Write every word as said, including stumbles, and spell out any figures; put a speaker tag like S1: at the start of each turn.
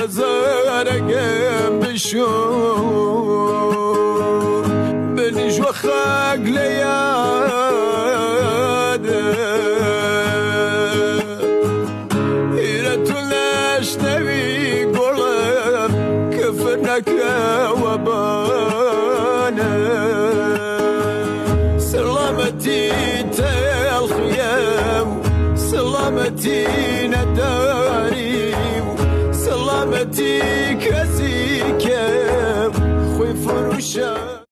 S1: زارقم بشوف بنج وخاق لياده إيرتلاش نبي قولم كفرنك وبانا سلامتي الخيام سلامتي نداري سلامتي كزيكم خوي فروشا